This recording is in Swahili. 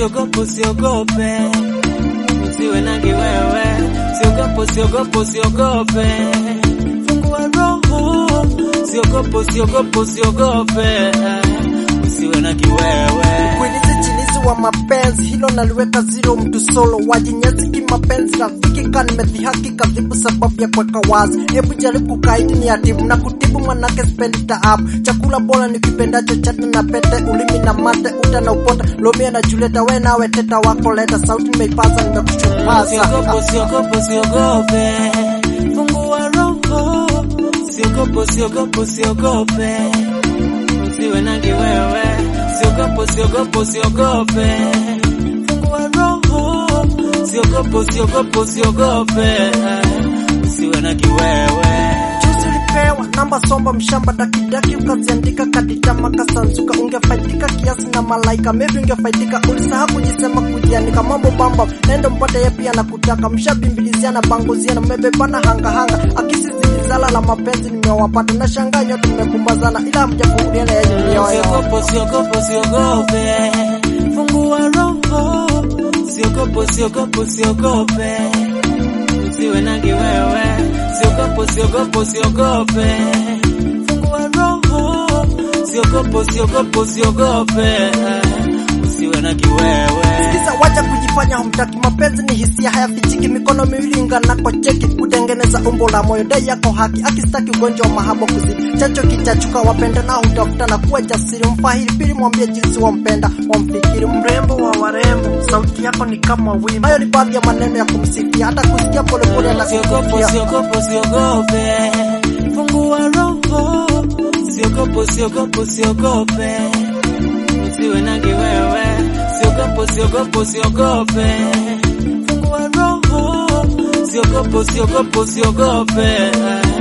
usiogope, usiogope. Usiwe na kiwewe. Usiogope, usiogope, usiogope. Fungua roho. Usiogope, usiogope, usiogope. Usiwe na kiwewe. Kuilizi chilizi wa mapenzi, hilo naliweka zero, mtu solo wajinyezi kimapenzi. Rafiki kanimedhihaki kadhibu sababu ya kuweka wazi. Hebu jaribu kaidi ni atibu na kutibu manake spendi taabu. Chakula bora ni kipendacho chata na pete, ulimi na mate, uta na upota. Romeo na Julieta, we nawe teta wako leta. Sauti nimeipaza nimekuchupaza. Usiogope, usiogope, usiogope. Fungua roho. Usiogope, usiogope, usiogope. Usiwe na kiwewe. Usiogope, usiogope, usiogope. Fungua roho. Usiogope, usiogope, usiogope. Usiwe na kiwewe. Juzi ulipewa namba somba mshamba dakidaki ukaziandika kadita makasanzuka. Ungefaidika kiasi na malaika, maybe ungefaidika. Ulisahau kujisema kujianika mambo bamba. Nendo mpate ye pia na kutaka. Mshabimbiliziana bangoziana mmebebana hanga hanga. Akisi zilizala la mapenzi nimewapata. Na shanga nyote mmekumbazana ila mjafunguliana ya nyoyo. Usiogope, usiogope, usiogope. Fungua roho. Usiogope, usiogope, usiogope. Usiwe na kiwewe. Usiogope, usiogope, usiogope. Fungua roho. Usiogope, usiogope, usiogope. Usiwe na kiwewe. Sisa wacha kujifanya humtaki, mapenzi ni hisia hayafichiki. Mikono miwili ingana kwa cheki, kutengeneza umbo la moyo. Dai yako haki, akistaki ugonjwa wa mahaba kuzidi. Chacho kichachuka wapenda na hutafuta na kuwa jasiri. Mfahiri pili mwambie jinsi wampenda, wamfikiri. Mrembo wa warembo, sauti yako ni kama wimbo. Hayo ni baadhi ya maneno ya kumsifia, hata kusikia polepole anakusikia. Usiogope, usiogope. Fungua roho. Usiogope, usiogope, usiogope. Usiwe na kiwewe. Usiogope, usiogope, usiogope. Fungua roho. Usiogope, usiogope, usiogope.